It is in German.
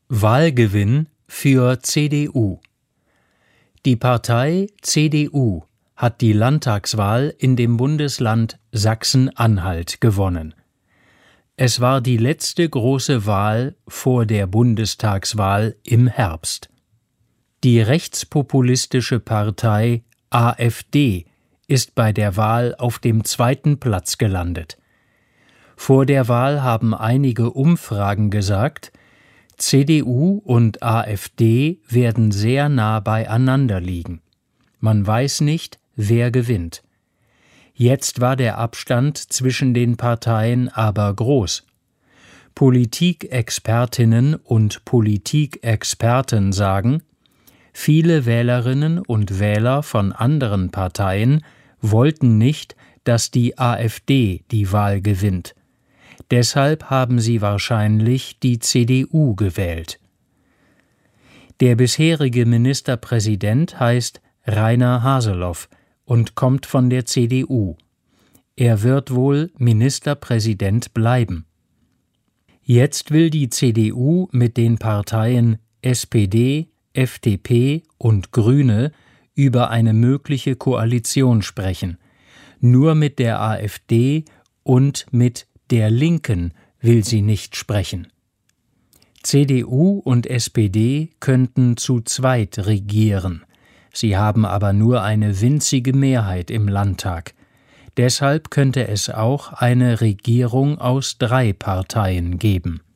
Wahlgewinn für CDU. Die Partei CDU hat die Landtagswahl in dem Bundesland Sachsen-Anhalt gewonnen. Es war die letzte große Wahl vor der Bundestagswahl im Herbst. Die rechtspopulistische Partei AfD ist bei der Wahl auf dem 2. Platz gelandet. Vor der Wahl haben einige Umfragen gesagt, CDU und AfD werden sehr nah beieinander liegen. Man weiß nicht, wer gewinnt. Jetzt war der Abstand zwischen den Parteien aber groß. Politikexpertinnen und Politikexperten sagen, viele Wählerinnen und Wähler von anderen Parteien wollten nicht, dass die AfD die Wahl gewinnt. Deshalb haben sie wahrscheinlich die CDU gewählt. Der bisherige Ministerpräsident heißt Rainer Haseloff und kommt von der CDU. Er wird wohl Ministerpräsident bleiben. Jetzt will die CDU mit den Parteien SPD, FDP und Grüne über eine mögliche Koalition sprechen. Nur mit der AfD und mit der Linken will sie nicht sprechen. CDU und SPD könnten zu zweit regieren. Sie haben aber nur eine winzige Mehrheit im Landtag. Deshalb könnte es auch eine Regierung aus 3 Parteien geben.